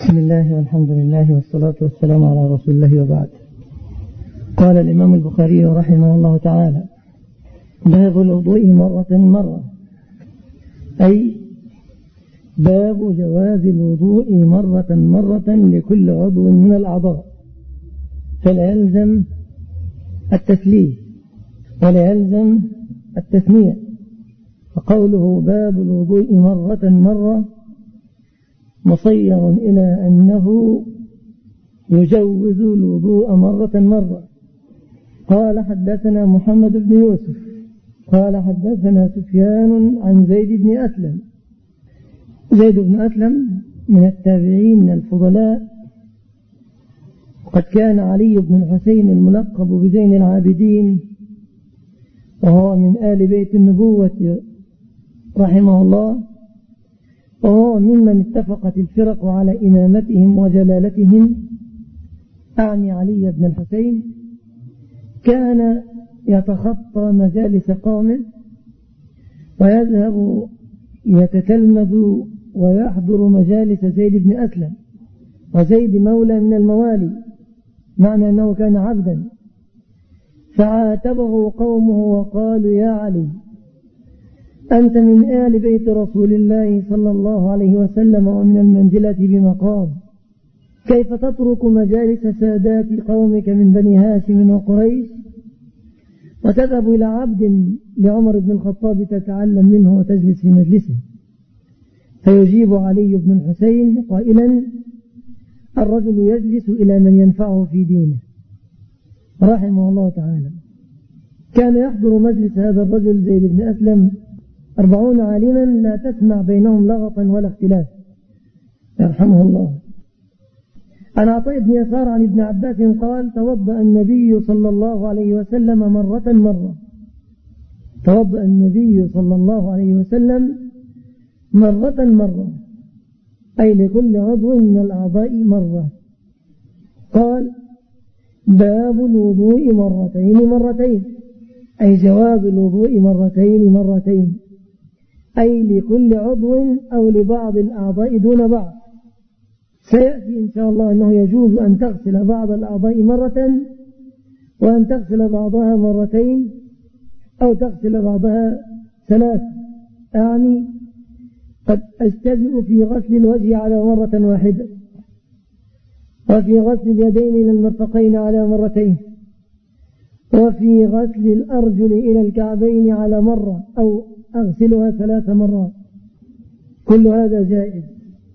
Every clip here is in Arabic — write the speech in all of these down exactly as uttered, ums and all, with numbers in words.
بسم الله والحمد لله والصلاة والسلام على رسول الله وبعد. قال الإمام البخاري رحمه الله تعالى: باب الوضوء مرة مرة، أي باب جواز الوضوء مرة مرة لكل عضو من الأعضاء، فلا يلزم التثليث ولا يلزم التثنية. فقوله باب الوضوء مرة مرة مصير إلى أنه يجوز الوضوء مرة مرة. قال حدثنا محمد بن يوسف قال حدثنا سفيان عن زيد بن أسلم. زيد بن أسلم من التابعين الفضلاء، وقد كان علي بن الحسين الملقب بزين العابدين، وهو من آل بيت النبوة رحمه الله، وهو ممن اتفقت الفرق على إمامتهم وجلالتهم، أعني علي بن الحسين. كان يتخطى مجالس قومه ويذهب يتتلمذ ويحضر مجالس زيد بن أسلم، وزيد مولى من الموالي، معنى أنه كان عبدا. فعاتبه قومه وقالوا: يا علي، أنت من آل بيت رسول الله صلى الله عليه وسلم ومن المنزلة بمقام، كيف تترك مجالس سادات قومك من بني هاشم وقريش وتذهب إلى عبد لعمر بن الخطاب تتعلم منه وتجلس في مجلسه؟ فيجيب علي بن الحسين قائلا: الرجل يجلس إلى من ينفعه في دينه، رحمه الله تعالى. كان يحضر مجلس هذا الرجل زيد بن أسلم أربعون عالما لا تسمع بينهم لغطا ولا اختلاف، يرحمه الله. عن عطاء بن يسار عن ابن عباس قال: توضأ النبي صلى الله عليه وسلم مرة مرة. توضأ النبي صلى الله عليه وسلم مرة مرة، أي لكل عضو من الأعضاء مرة. قال: باب الوضوء مرتين مرتين، أي جواز الوضوء مرتين مرتين، أي لكل عضو أو لبعض الأعضاء دون بعض. سيأتي إن شاء الله أنه يجوز أن تغسل بعض الأعضاء مرة، وأن تغسل بعضها مرتين، أو تغسل بعضها ثلاث. يعني قد أجتزئ في غسل الوجه على مرة واحدة، وفي غسل اليدين إلى المرفقين على مرتين، وفي غسل الأرجل إلى الكعبين على مرة، أو أغسلها ثلاث مرات. كل هذا جائز.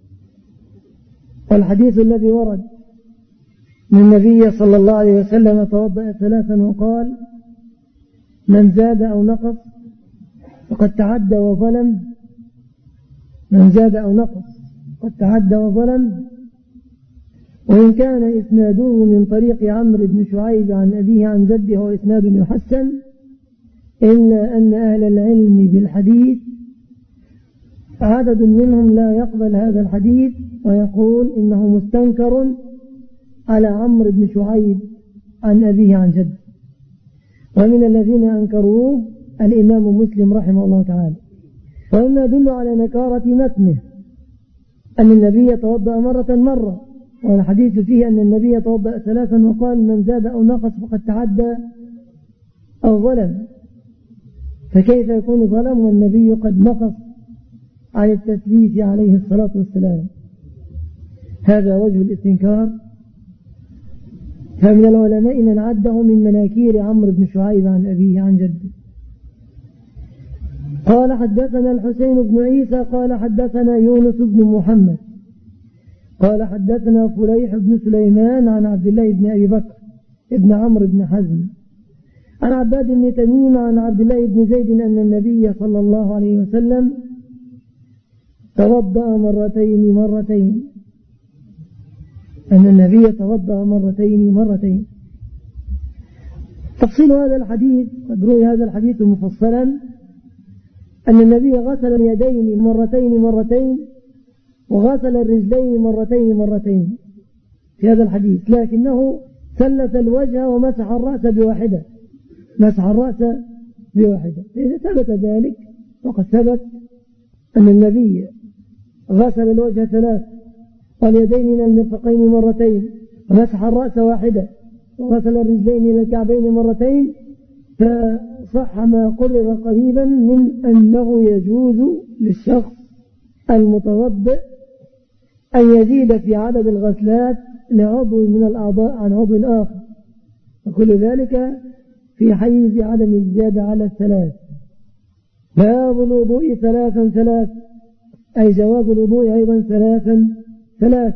والحديث الذي ورد من النبي صلى الله عليه وسلم توضأ ثلاثا وقال: من زاد أو نقص فقد تعدى وظلم. من زاد أو نقص قد تعدى وظلم. وإن كان إسناده من طريق عمرو بن شعيب عن أبيه عن جده وإسناد يحسن، إلا أن أهل العلم بالحديث عدد منهم لا يقبل هذا الحديث، ويقول إنه مستنكر على عمرو بن شعيب عن أبيه عن جده. ومن الذين أنكروه الإمام مسلم رحمه الله تعالى. وإما يدل على نكارة متنه أن النبي توضأ مرة مرة، والحديث فيه أن النبي توضأ ثلاثا وقال: من زاد أو نقص فقد تعدى أو ظلم. فكيف يكون ظلم والنبي قد نقص عن التثبيت عليه الصلاة والسلام؟ هذا وجه الاستنكار. فمن العلماء من عده من مناكير عمرو بن شعيب عن أبيه عن جده. قال: حدثنا الحسين بن عيسى قال حدثنا يونس بن محمد قال حدثنا فليح بن سليمان عن عبد الله بن أبي بكر ابن عمرو بن حزم عن عباد بن تميم عن عبد الله بن زيد أن النبي صلى الله عليه وسلم توضأ مرتين مرتين أن النبي توضأ مرتين مرتين. تفصيل هذا الحديث: قد روي هذا الحديث مفصلا أن النبي غسل اليدين مرتين مرتين، وغسل الرجلين مرتين مرتين في هذا الحديث، لكنه ثلث الوجه ومسح الرأس بواحدة. مسح الرأس بواحدة. إذا ثبت ذلك وقد ثبت أن النبي غسل الوجه ثلاث، واليدين إلى المرفقين مرتين، ومسح الرأس واحدة، وغسل الرجلين إلى الكعبين مرتين، فصح ما قرر قريبا من أنه يجوز للشخص المتوضئ أن يزيد في عدد الغسلات لعضو من الأعضاء عن عضو آخر، وكل ذلك في حيز عدم الزيادة على الثلاث. باب الوضوء ثلاثا ثلاث، أي جواز الوضوء أيضا ثلاثا ثلاث.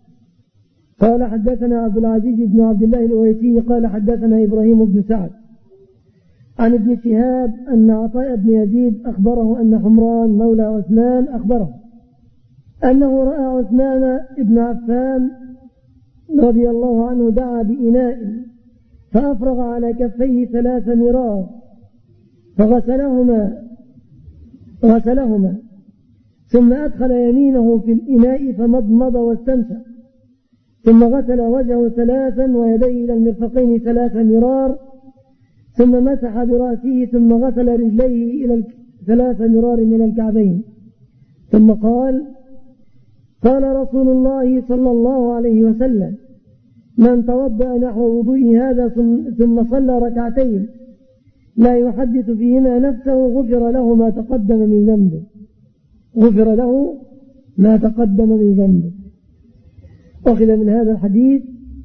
قال حدثنا عبد العزيز بن عبد الله الأويسي قال حدثنا إبراهيم بن سعد عن ابن شهاب أن عطاء بن يزيد أخبره أن حمران مولى عثمان أخبره أنه رأى عثمان بن عفان رضي الله عنه دعا بإناء فأفرغ على كفيه ثلاث مرار فغسلهما غسلهما ثم أدخل يمينه في الإناء فمضمض واستنشق، ثم غسل وجهه ثلاثا ويديه إلى المرفقين ثلاث مرار، ثم مسح برأسه، ثم غسل رجليه إلى ثلاث مرار من الكعبين، ثم قال: قال رسول الله صلى الله عليه وسلم: من توضأ نحو وضوء هذا ثم صلى ركعتين لا يحدث فيهما نفسه غفر له ما تقدم من ذنبه غفر له ما تقدم من ذنبه. أخذ من هذا الحديث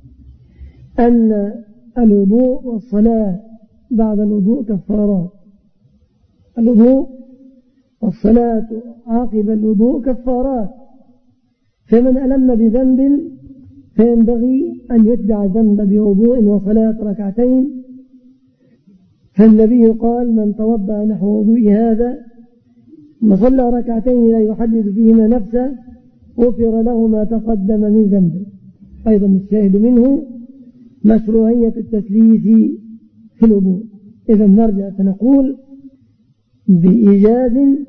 أن الوضوء والصلاة بعد الوضوء كفارات، الوضوء والصلاة عقب الوضوء كفارات، فمن ألم بذنب فينبغي أن يتبع الذنب بوضوء وصلاة ركعتين، فالنبي قال: من توضأ نحو وضوء هذا ثم صلى ركعتين لا يحدث فيهما نفسه غفر له ما تقدم من ذنبه. أيضا الشاهد منه مشروعية التثليث في الوضوء. إذا نرجع فنقول بإيجاز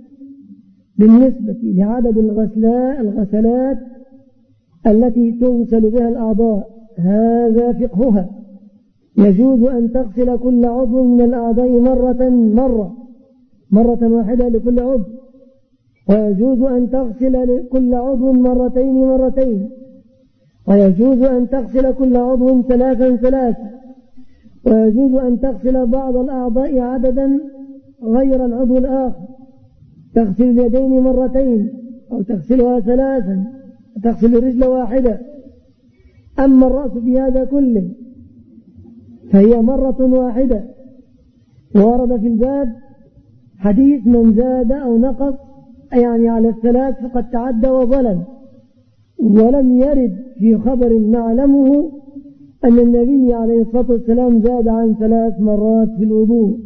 بالنسبة لعدد الغسلات التي تغسل بها الأعضاء، هذا فقهها. يجوز أن تغسل كل عضو من الأعضاء مرة مرة مرة واحدة لكل عضو، ويجوز أن تغسل كل عضو مرتين مرتين، ويجوز أن تغسل كل عضو ثلاثا ثلاثا، ويجوز أن تغسل بعض الأعضاء عددا غير العضو الآخر، تغسل اليدين مرتين أو تغسلها ثلاثا، تغسل الرجل واحدة. أما الرأس في هذا كله فهي مرة واحدة. ورد في الباب حديث: من زاد أو نقص يعني على الثلاث فقد تعدى وظلم. ولم يرد في خبر نعلمه أن النبي عليه الصلاة والسلام زاد عن ثلاث مرات في الوضوء،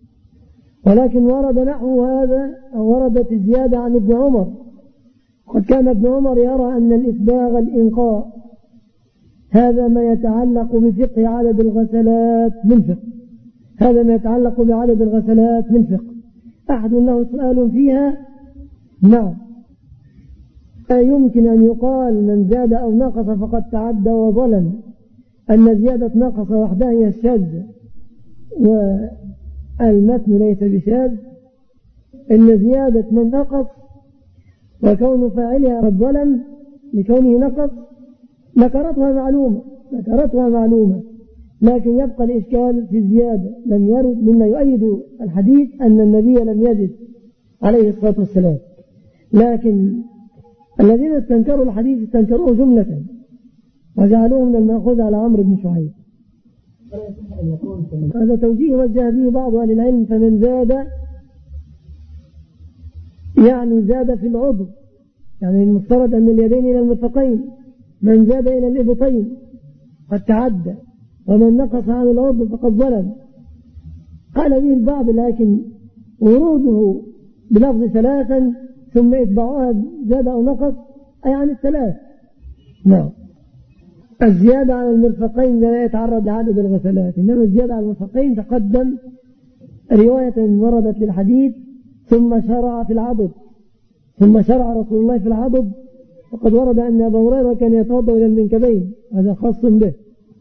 ولكن ورد نحو هذا أو وردت الزيادة عن ابن عمر. قد كان ابن عمر يرى أن الإسباغ الإنقاء، هذا ما يتعلق بفقه عدد الغسلات من فقه هذا ما يتعلق بعدد الغسلات من فقه أحد له سؤال فيها؟ نعم. يمكن أن يقال: من زاد أو نقص فقد تعدى وظلم، أن زيادة نقص وحدها هي الشاذ والمتن ليس بشاذ. إن زيادة من نقص وكون فاعلها قد ظلم لكونه نقص ذكرتها معلومة ذكرتها معلومة لكن يبقى الإشكال في الزيادة. لم يرد مما يؤيد الحديث أن النبي لم يزد عليه الصلاة والسلام، لكن الذين استنكروا الحديث استنكروه جملة وجعلوه من المأخوذ على عمرو بن شعيب. هذا توجيه وجه به بعض أهل العلم. فمن زاد يعني زاد في العضو، يعني المفترض أن اليدين إلى المرفقين، من زاد إلى الإبطين قد تعدى، ومن نقص عن العضو فقد ظلم. قال به البعض، لكن وروده بلفظ ثلاثا ثم إتبعوها زاد أو نقص أي عن الثلاث. نعم. الزيادة على المرفقين لا يتعرض لعدد الغسلات، إنما الزيادة على المرفقين تقدم رواية وردت للحديث: ثم شرع في العضد ثم شرع رسول الله في العضد. وقد ورد أن أبا هريرة كان يتوضأ إلى المنكبين، هذا خاص به.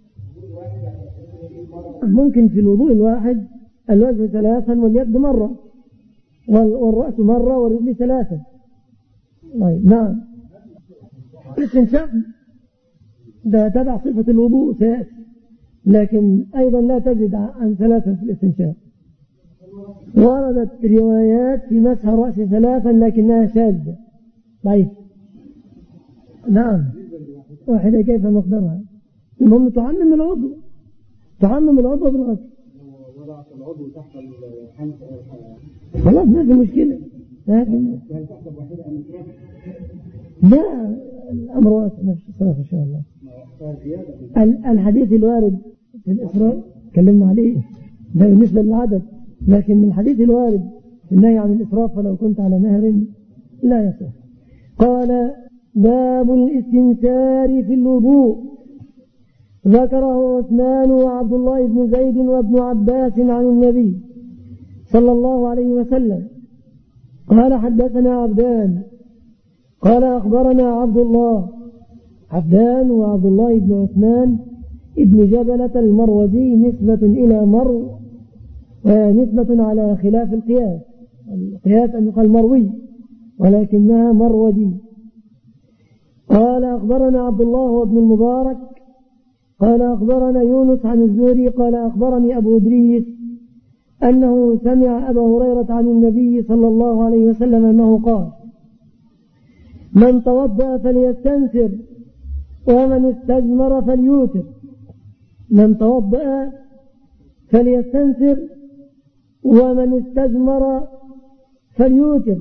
ممكن في الوضوء الواحد الوجه ثلاثا واليد مرة والرأس مرة والرجل ثلاثا. طيب. نعم. الاستنشاق ده تبع صفة الوضوء سيأتي، لكن أيضا لا تزد عن ثلاثة في الاستنشاق. وردت روايات في مسح الرأس ثلاثا لكنها شاذة ضعيف. نعم واحدة كيف مقدرها؟ المهم تعمم العضو، تعمم العضو بالغسل. وضعت العضو تحت الحنف خلاص ما في مشكلة. لكن هل تحسب واحدة أم إسراف؟ لا الأمر واسع نفس الصلاة إن شاء الله. الحديث الوارد في الإسراف تكلمنا عليه ده بالنسبة للعدد، لكن من الحديث الوارد النهي عن الإسراف فلو كنت على نهر لا يصح. قال باب الاستنثار في الوضوء. ذكره عثمان وعبد الله بن زيد وابن عباس عن النبي صلى الله عليه وسلم قال حدثنا عبدان قال أخبرنا عبد الله. عبدان وعبد الله بن عثمان ابن جبلة المروزي نسبة إلى مرو، ونسبة على خلاف القياس. القياس أن يقال مروي ولكنها مرودي. قال أخبرنا عبد الله وابن المبارك قال أخبرنا يونس عن الزهري قال أخبرني أبو إدريس أنه سمع أبا هريرة عن النبي صلى الله عليه وسلم أنه قال من توضأ فليستنثر ومن استجمر فليوتر. من توضأ فليستنثر ومن استجمر فليوتر.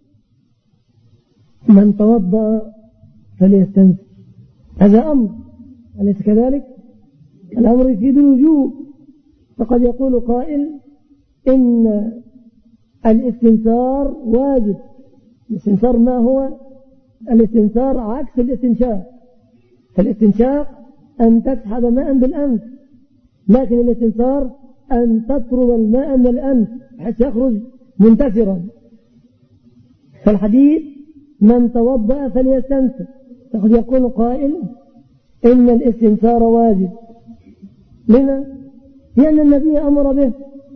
من توضأ فليستنثر هذا أمر أليس كذلك؟ الأمر يفيد الوجوب. فقد يقول قائل إن الاستنثار واجب. الاستنثار ما هو؟ الاستنثار عكس الاستنشاق. فالاستنشاق أن تسحب ماء بالأنف، لكن الاستنثار أن تطرد الماء من الأنف حتى يخرج منتثرا. فالحديث من توضأ فليستنثر. فقد يقول قائل إن الاستنثار واجب. لما؟ لأن النبي أمر به،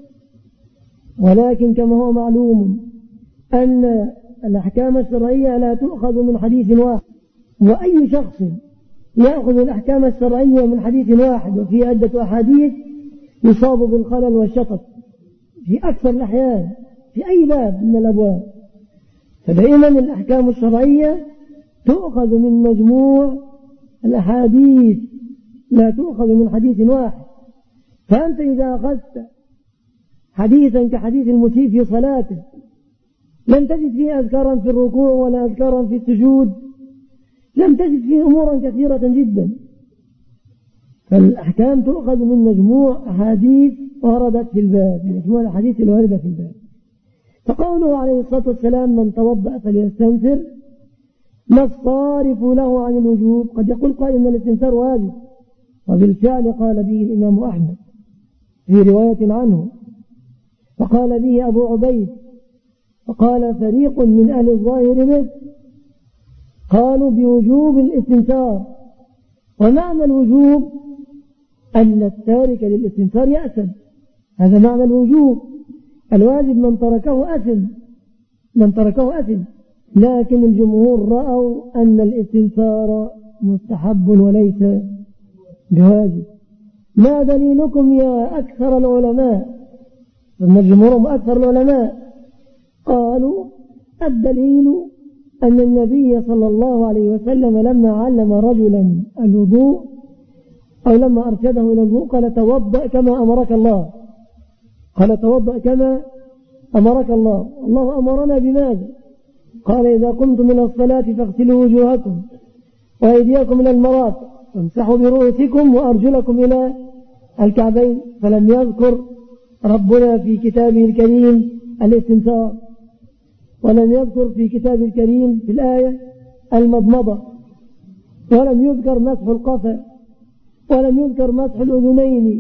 ولكن كما هو معلوم أن الأحكام الشرعية لا تؤخذ من حديث واحد، وأي شخص يأخذ الأحكام الشرعية من حديث واحد وفي عدة أحاديث يصاب بالخلل والشطط في أكثر الأحيان في أي باب من الأبواب. فدائما الأحكام الشرعية تؤخذ من مجموع الأحاديث لا تؤخذ من حديث واحد. فأنت إذا أخذت حديثا كحديث المسيء في صلاته لم تجد فيه أذكارا في الركوع ولا أذكارا في السجود، لم تجد فيه أمورا كثيرة جدا. فالأحكام تؤخذ من مجموع أحاديث وردت في الباب، مجموع الأحاديث الواردة في الباب. فقوله عليه الصلاة والسلام من توضأ فليستنثر ما الصارف له عن الوجوب. قد يقول قائل إن الاستنثار واجب، وبالفعل قال به الإمام أحمد في رواية عنه، وقال به أبو عبيد، وقال فريق من أهل الظاهر به قالوا بوجوب الاستنثار. ومعنى الوجوب أن التارك للاستنثار يأثم، هذا معنى الوجوب. الواجب من تركه أثم، من تركه أثم. لكن الجمهور رأوا أن الاستنثار مستحب وليس بواجب. ما دليلكم يا أكثر العلماء؟ ثم الجمهور أكثر العلماء قالوا الدليل أن النبي صلى الله عليه وسلم لما علم رجلا الوضوء أو لما أرشده إلى الوضوء قال توضأ كما أمرك الله، قال توضأ كما أمرك الله. الله أمرنا بماذا؟ قال إذا قمتم من الصلاة فاغسلوا وجوهكم وأيديكم إلى المرافق وامسحوا برؤوسكم وأرجلكم إلى الكعبين. فلم يذكر ربنا في كتابه الكريم الاستنثار، ولم يذكر في كتابه الكريم في الآية المضمضة، ولم يذكر مسح القفا، ولم يذكر مسح الأذنين،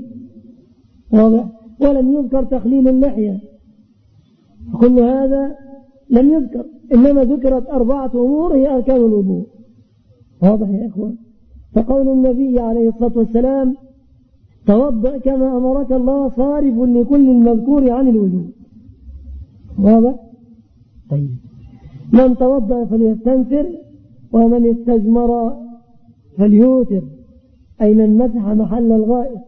ولم يذكر تخليل اللحية. كل هذا لم يذكر، إنما ذكرت أربعة أمور هي أركان الوضوء. واضح يا إخوان؟ فقول النبي عليه الصلاة والسلام توضأ كما أمرك الله صارف لكل المذكور عن الوجوب. واضح؟ طيب من توضأ فليستنثر ومن استجمر فليوتر، أي من مسح محل الغائط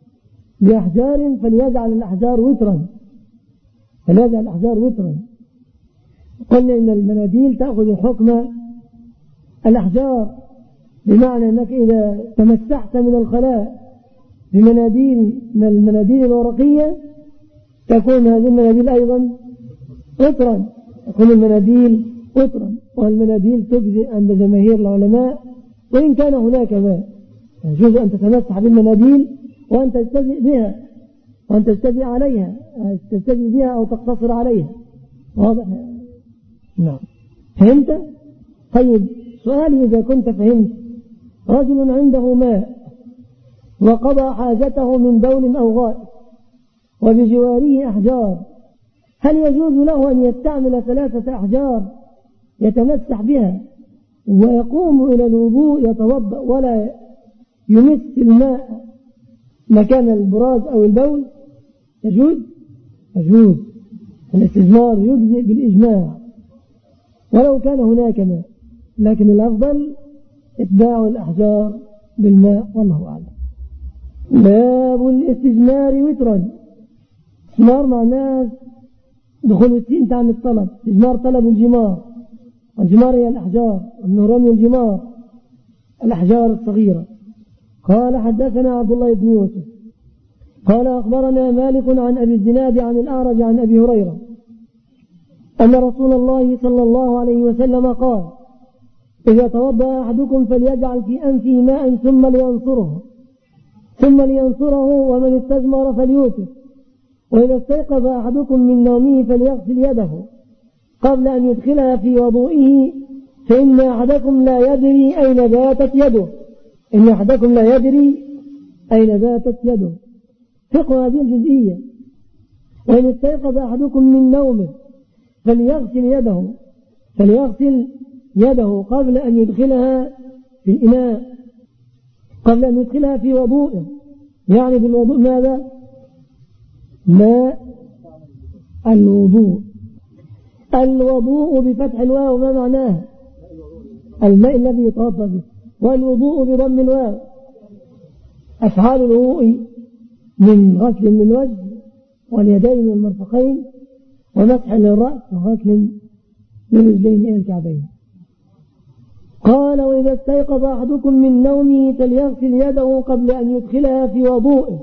بأحجار فليجعل الأحجار وترا، فليجعل الأحجار وترا. قلنا إن المناديل تأخذ حكم الأحجار، بمعنى أنك إذا تمسحت من الخلاء بمناديل من المناديل الورقية تكون هذه المناديل أيضا وترا، تكون المناديل وترا. والمناديل تجزئ عند جماهير العلماء وإن كان هناك ما يجوز أن تتمسح بالمناديل وأن تستجزئ بها وأن تستجزئ عليها تستجزئ بها أو تقتصر عليها. واضح؟ نعم. فهمت؟ طيب سؤالي إذا كنت فهمت، رجل عنده ماء وقضى حاجته من بول أو غائط وبجواره أحجار، هل يجوز له أن يستعمل ثلاثة أحجار يتمسح بها ويقوم إلى الوضوء يتوضأ ولا يمس الماء مكان البراز أو البول؟ يجوز؟ يجوز. الاستجمار يجزئ بالإجماع ولو كان هناك ماء، لكن الأفضل اتباع الأحجار بالماء والله أعلم. باب الاستجمار وترا. استجمار معناه دخول السين عن الطلب، استجمار طلب الجمار، الجمار هي الأحجار، النهران الجمار الأحجار الصغيرة. قال حدثنا عبد الله بن يوسف قال أخبرنا مالك عن أبي الزناد عن الأعرج عن أبي هريرة أن رسول الله صلى الله عليه وسلم قال: إذا توضأ أحدكم فليجعل في أنفه ماء ثم لينصره ثم لينصره ومن استجمر فليوتر، وإذا استيقظ أحدكم من نومه فليغسل يده قبل أن يدخلها في وضوئه، فإن أحدكم لا يدري أين باتت يده إن أحدكم لا يدري أين باتت يده. فقه هذه الجزئية. وإن استيقظ أحدكم من نومه فليغسل يده فليغسل يده قبل أن يدخلها في الإناء قبل أن يدخلها في وضوءه، يعني بالوضوء ماذا؟ ماء الوضوء. الوضوء بفتح الواو ما معناه؟ الماء الذي يتوضأ به. والوضوء بضم الواو. أفعال الوضوء من غسل للوجه واليدين والمرفقين ومسح للرأس وغسل للرجلين إلى الكعبين. قال: وإذا استيقظ أحدكم من نومه فليغسل يده قبل أن يدخلها في وضوءه،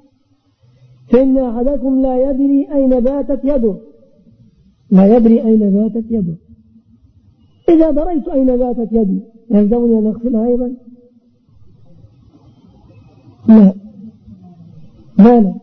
فإن أحدكم لا يدري أين باتت يده لا يدري أين باتت يده. إذا دريت أين باتت يدي يلزمني أن أغسلها أيضا؟ لا لا لا.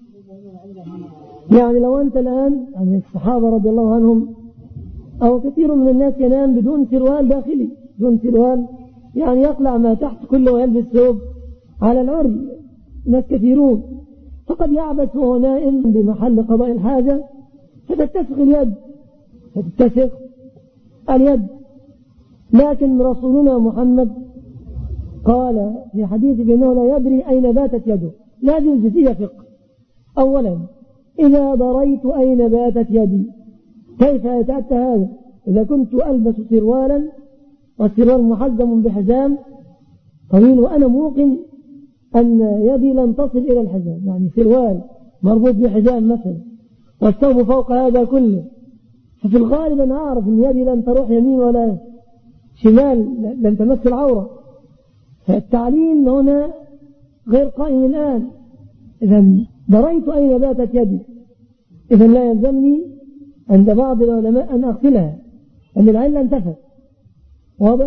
يعني لو أنت الآن يعني الصحابة رضي الله عنهم أو كثير من الناس ينام بدون سروال داخلي، بدون سروال، يعني يقلع ما تحت كله ويلبس ثوب على العري، ناس كثيرون، فقد يعبث وهو نائم بمحل قضاء الحاجة فتتسخ اليد فتتسخ اليد. لكن رسولنا محمد قال في حديث بأنه لا يدري أين باتت يده. هذه الجزئية فقه. أولا، إذا دريت أين باتت يدي كيف يتأتى هذا؟ إذا كنت ألبس سروالا والسروال محزم بحزام طويل وأنا موقن أن يدي لن تصل إلى الحزام، يعني سروال مربوط بحزام مثلا والثوب فوق هذا كله، ففي الغالب أنا أعرف أن يدي لن تروح يمين ولا شمال، لن تمس العورة. فالتعليم هنا غير قائم الآن. إذا دريت أين باتت يدي، إذا لا يلزمني عند بعض العلماء أن أغسلها أن العلة انتفت. واضح؟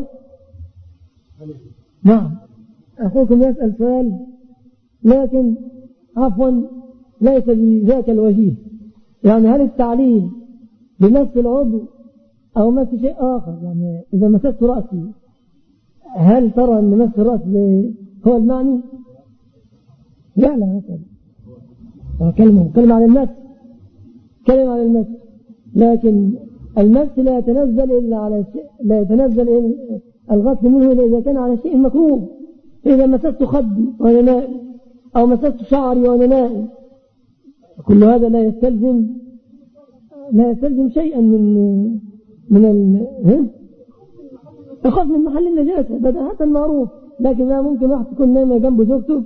نعم. أخوكم يسأل سؤال لكن عفوا ليس بذاك الوجيه، يعني هل التعليل بمس العضو أو مس شيء آخر؟ يعني إذا مسست رأسي هل ترى أن مس الرأس هو المعني؟ لا لا هكذا كلمة كلمة على المس كلمة على المس لكن المس لا يتنزل إلا على شيء، لا يتنزل إلا الغسل منه إلا إذا كان على شيء مكروه. إذا مسست خدي وأنا نائم أو مسست شعري وأنا نائم كل هذا لا يستلزم لا يستلزم شيئا من من ال... يخاف من محل النجاسة بدل حتى المعروف. لكن لا ممكن واحد تكون نايمة جنب زوجته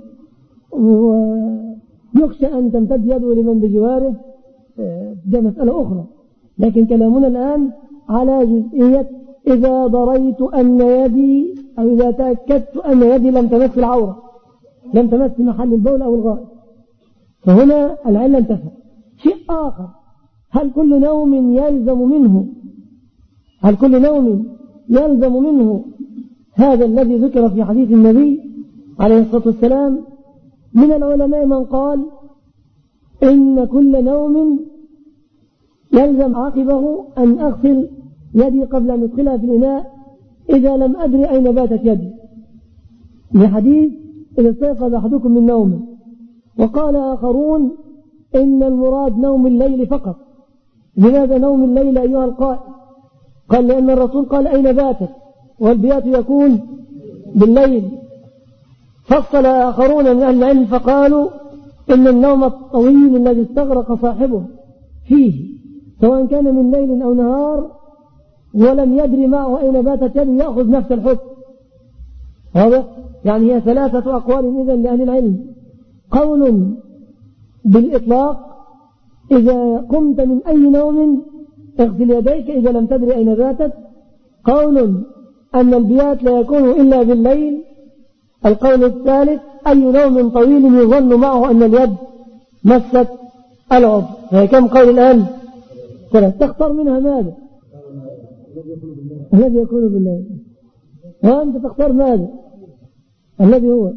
ويخشى أن تمتد يده لمن بجواره، ده مسألة أخرى. لكن كلامنا الآن على جزئية إذا ضريت أن يدي أو إذا تأكدت أن يدي لم تمس العورة، لم تمس محل البول أو الغائط، فهنا العلة انتفت. شيء آخر، هل كل نوم يلزم منه هل كل نوم يلزم منه هذا الذي ذكر في حديث النبي عليه الصلاة والسلام؟ من العلماء من قال إن كل نوم يلزم عقبه أن أغسل يدي قبل أن أدخلها في الإناء إذا لم أدري أين باتت يدي، لحديث إذا استيقظ أحدكم من نومه. وقال آخرون إن المراد نوم الليل فقط. لماذا نوم الليل أيها القائل؟ قال لأن الرسول قال أين باتت، والبيات يكون بالليل. فصل آخرون من أهل العلم فقالوا إن النوم الطويل الذي استغرق صاحبه فيه سواء كان من ليل أو نهار ولم يدري معه أين باتت يده يأخذ نفس الحكم. هذا يعني هي ثلاثة أقوال إذن لأهل العلم. قول بالإطلاق إذا قمت من أي نوم اغسل يديك إذا لم تدري أين باتت. قول أن البيات لا يكون إلا بالليل. القول الثالث أي نوم طويل يظن معه أن اليد مست العضو. فهي كم قول الآن؟ ثلاث. تختار منها ماذا؟ الذي يكون بالليل. وأنت تختار ماذا؟ الذي هو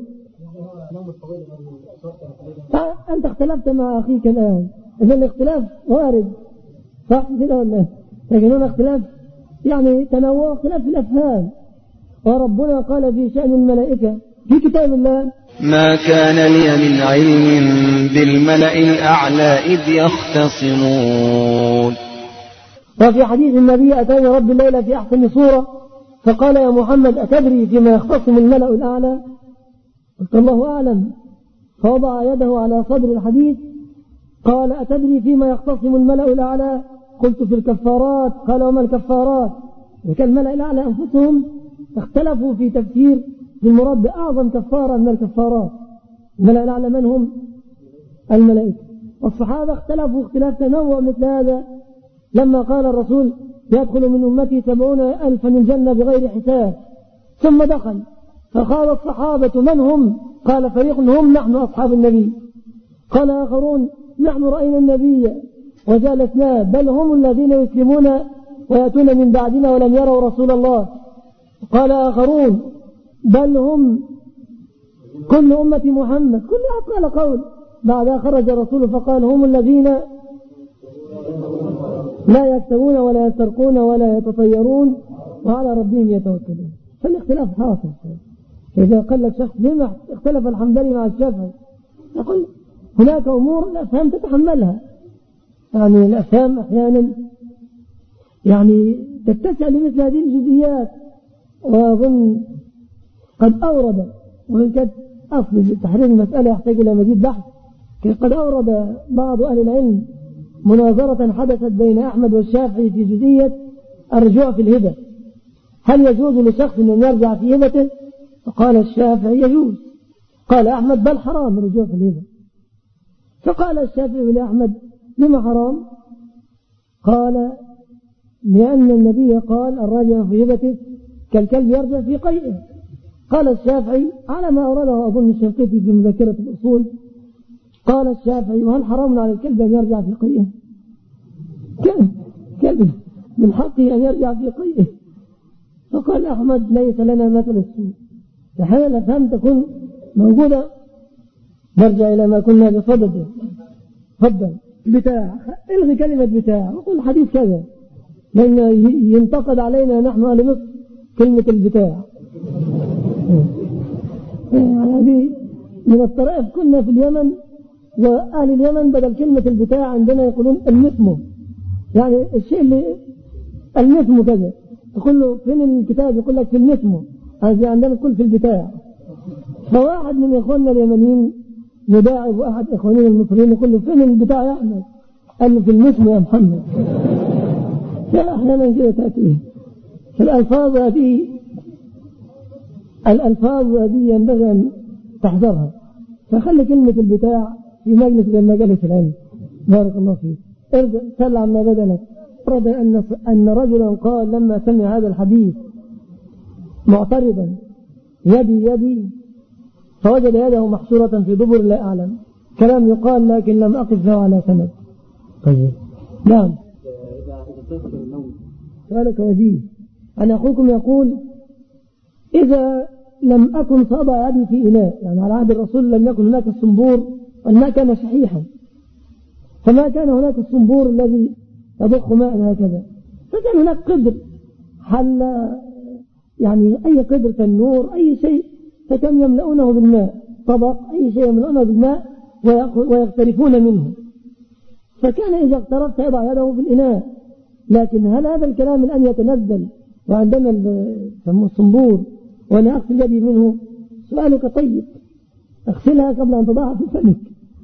أنت اختلفت مع أخيك الآن. إذا الاختلاف وارد صح كده ولا؟ لكن هنا اختلاف يعني تنوع، اختلاف في الأفهام. وربنا قال في شأن الملائكة في كتاب الله ما كان لي من علم بالملأ الأعلى إذ يختصمون. وفي حديث النبي أتاني رب الليلة في أحسن صورة فقال يا محمد أتدري فيما يختصم الملأ الأعلى؟ قلت الله أعلم. فوضع يده على صدر الحديث قال أتدري فيما يختصم الملأ الأعلى؟ قلت في الكفارات. قال وما الكفارات؟ وكان الملأ الأعلى أنفسهم اختلفوا في تفسير بالمراد بأعظم كفارة من الكفارات. الملأ الأعلى من هم؟ الملائكة. والصحابة اختلفوا اختلاف تنوع مثل هذا لما قال الرسول يدخل من أمتي سبعون ألفا الجنة بغير حساب، ثم دخل فقال الصحابة من هم؟ قال فريق هم نحن أصحاب النبي. قال آخرون نحن رأينا النبي وجالسناه، بل هم الذين يسلمون ويأتون من بعدنا ولم يروا رسول الله. قال آخرون بل هم كل أمة محمد. كل أحد قال قول. بعدها خرج الرسول فقال هم الذين لا يكتبون ولا يسرقون ولا يتطيرون وعلى ربهم يتوكلون. فالاختلاف حاصل. إذا قال لك شخص لما اختلف الحنبلي مع الشافعي؟ يقول هناك أمور الأفهام تتحملها. يعني الأفهام أحيانا يعني تتسع لمثل هذه الجزئيات. وأظن قد أورد، وإن كانت أصل تحرير المسألة يحتاج إلى مزيد بحث، قد أورد بعض أهل العلم مناظرة حدثت بين أحمد والشافعي في جزئية الرجوع في الهبة. هل يجوز لشخص أن يرجع في هبته؟ فقال الشافعي يجوز. قال أحمد بل حرام الرجوع في الهبة. فقال الشافعي لأحمد لما حرام؟ قال لأن النبي قال الراجع في هبته كالكلب يرجع في قيئه. قال الشافعي على ما أورده أظن الشنقيطي في مذكرة الأصول، قال الشافعي وهل حرام على الكلب أن يرجع في قيئه؟ كلب من حقه أن يرجع في قيئه. فقال أحمد ليس لنا مثل السوء. فحين الأفهام تكون موجودة نرجع إلى ما كنا بصدده. فضل بتاع الغي كلمة بتاع وقل حديث كذا، لأن ينتقد علينا نحن أهل مصر كلمة البتاع. هذه من الطرائف. كنا في اليمن وأهل اليمن بدل كلمة البتاع عندنا يقولون المثم، يعني الشيء اللي المثم كذا. تقول له فين الكتاب؟ يقول لك في المثم. هذا عندنا كل في البتاع. فواحد من إخواننا اليمنيين يداعب أحد إخواننا المصريين يقول له فين البتاع يا أحمد؟ قال له في المثم يا محمد. فأحيانا كده تأتيه فالألفاظ هذه الألفاظ هذه ينبغي أن تحذرها، فخلي كلمة البتاع في مجلس من مجالس العلم. بارك الله فيك. ارجع سل عما بدلك. ورد أن أن رجلا قال لما سمع هذا الحديث معترضا يدي يدي فوجد يده محشورة في دبر لا أعلم. كلام يقال لكن لم أقف له على سند. طيب نعم. سؤالك وجيه. أنا أخوكم يقول إذا لم أكن سأضع يدي في إناء، يعني على عهد الرسول لم يكن هناك الصنبور والماء كان شحيحا، فما كان هناك الصنبور الذي يضخ ماء هكذا، فكان هناك قدر حل، يعني أي قدر تنور أي شيء، فكان يملؤونه بالماء، طبق أي شيء يملؤونه بالماء ويغترفون منه، فكان إذا اقتربت يضع يده في الإناء. لكن هل هذا الكلام الآن يتنزل وعندما الصنبور وأنا أغسل يدي منه؟ سؤالك طيب، اغسلها قبل أن تضعها في فمك.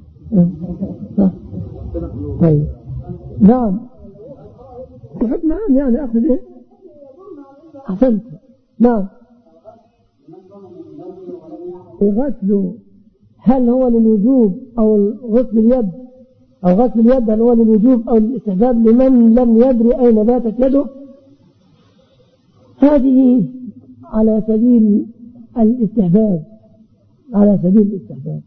طيب نعم بحكم عام يعني أخذ إيه؟ أحسنت. نعم. الغسل هل هو للوجوب أو غسل اليد أو غسل اليد هل هو للوجوب أو للاستحباب لمن لم يدري أين باتت يده؟ هذه على سبيل الاستحباب، على سبيل الاستحباب.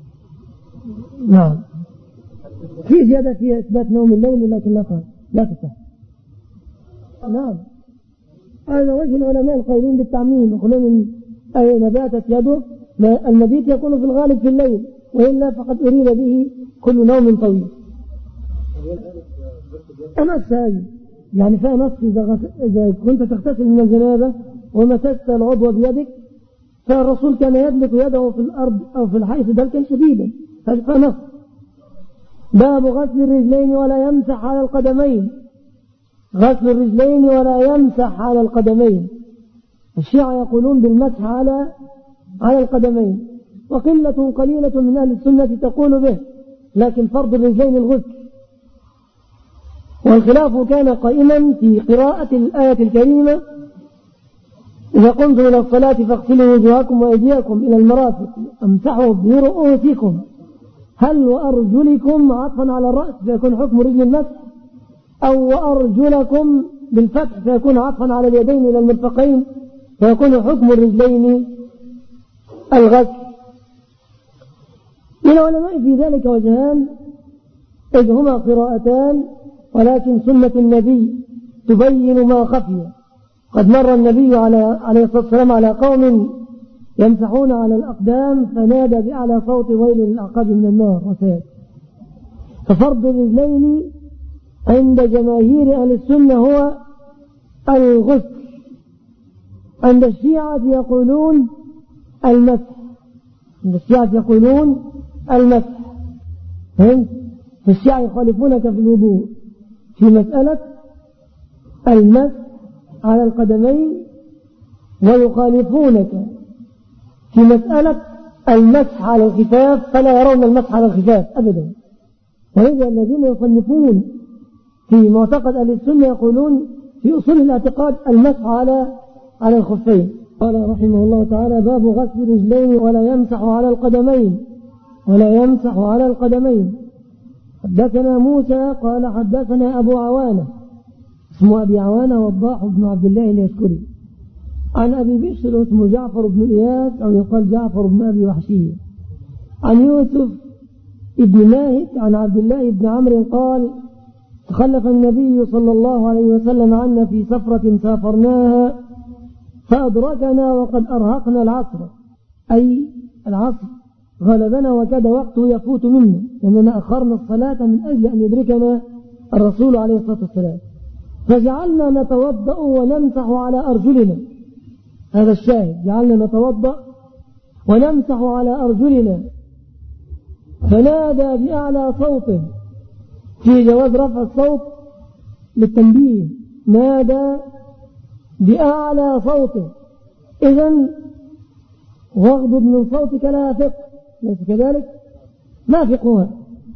نعم. في زيادة في إثبات نوم الليل لكن لا لا تصح. نعم. هذا وجه العلماء القائلين بالتعميم، يقولون أين باتت يده، المبيت يكون في الغالب في الليل، وإلا فقد أريد به كل نوم طويل. أنص هذه يعني فيها نص إذا, إذا كنت تغتسل من الجنابة ومسست العضو بيدك فالرسول كان يدلق يده في الأرض أو في الحيث دلكا شديدا، هذا نص. باب غسل الرجلين ولا يمسح على القدمين. غسل الرجلين ولا يمسح على القدمين. الشيعة يقولون بالمسح على على القدمين، وقلة قليلة من أهل السنة تقول به، لكن فرض الرجلين الغسل. والخلاف كان قائما في قراءة الآية الكريمة: إذا قمتم إلى الصلاة فاغسلوا وجوهكم وأيديكم إلى المرافق امسحوا برؤوسكم. هل وأرجلكم عطفا على الرأس فيكون حكم رجل المسح، أو وأرجلكم بالفتح فيكون عطفا على اليدين إلى المرفقين فيكون حكم الرجلين الغسل؟ للعلماء في ذلك وجهان، إذ هما قراءتان، ولكن سنة النبي تبين ما خفي. قد مر النبي على عليه الصلاة والسلام على قوم يمسحون على الأقدام فنادى بأعلى صوت: ويل للأعقاب من النار. وسيد ففرض الرجلين عند جماهير أهل السنة هو الغسل. عند الشيعة يقولون المسح، عند الشيعة يقولون المسح. فالشيعة يخالفونك في الوضوء في مسألة المسح على القدمين، ويخالفونك في مسألة المسح على الخفاف، فلا يرون المسح على الخفاف أبدا. وإذا الذين يصنفون في معتقد أهل السنة يقولون في أصول الاعتقاد المسح على على الخفين. قال رحمه الله تعالى: باب غسل الرجلين ولا يمسح على القدمين ولا يمسح على القدمين. حدثنا موسى قال حدثنا أبو عوانة اسمه أبي عوانة وضاح بن عبد الله اليشكري عن أبي بشر اسمه جعفر بن إياس أو يقال جعفر بن أبي وحشية عن يوسف ابن ماهك عن عبد الله بن عمرو قال: تخلف النبي صلى الله عليه وسلم عنا في سفرة سافرناها فأدركنا وقد أرهقنا العصر، أي العصر غلبنا وكاد وقته يفوت منا، لأننا أخرنا الصلاة من أجل أن يدركنا الرسول عليه الصلاة والسلام، فجعلنا نتوضأ ونمسح على أرجلنا. هذا الشاهد: جعلنا نتوضأ ونمسح على أرجلنا. فنادى بأعلى صوته، في جواز رفع الصوت للتنبيه، نادى بأعلى صوته. إذن واغضض من صوتك لا فقه، ليس كذلك؟ ما فقهها.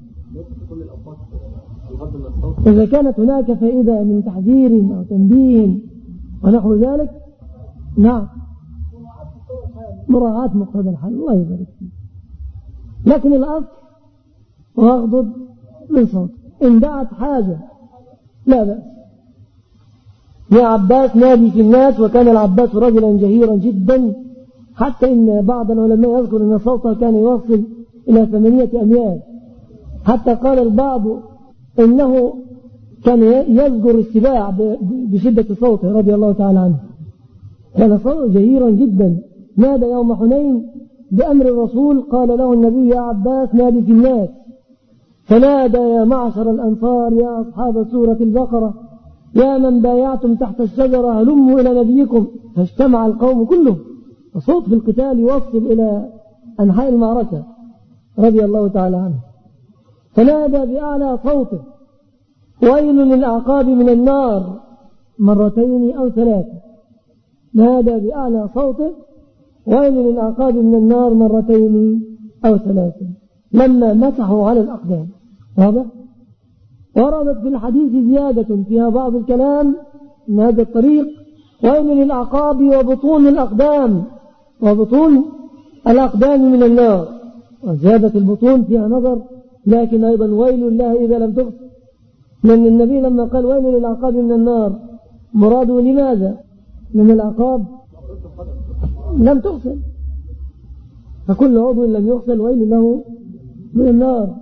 إذا كانت هناك فائدة من تحذير أو تنبيه ونحو ذلك، نعم. مراعاة مقتضى الحال. الله يبارك فيه. لكن الأصل واغضض من صوت. إن دعت حاجة لا بأس. يا عباس نادي في الناس. وكان العباس رجلا جهيرا جدا، حتى إن بعض العلماء يذكر أن صوته كان يوصل إلى ثمانية أميال، حتى قال البعض إنه كان يزجر السباع بشدة صوته رضي الله تعالى عنه. كان صوته جهيرا جدا. نادى يوم حنين بأمر الرسول، قال له النبي يا عباس نادي في الناس، فنادى يا معشر الأنصار يا أصحاب سورة البقرة يا من بايعتم تحت الشجرة هلموا إلى نبيكم. فاجتمع القوم كلهم، وصوت في القتال يوصل إلى أنحاء المعركة رضي الله تعالى عنه. فنادى بأعلى صوته ويل للأعقاب من النار مرتين أو ثلاثة. نادى بأعلى صوته ويل للأعقاب من النار مرتين أو ثلاثة لما مسحوا على الأقدام. واضح؟ وردت في الحديث زيادة فيها بعض الكلام من هذا الطريق: ويل للأعقاب وبطون الأقدام وبطون الأقدام من النار. وزيادة البطون فيها نظر، لكن أيضا ويل الله إذا لم تغسل، لأن النبي لما قال ويل للأعقاب من النار مراده لماذا؟ من الأعقاب لم تغسل، فكل عضو لم يغسل ويل له من النار.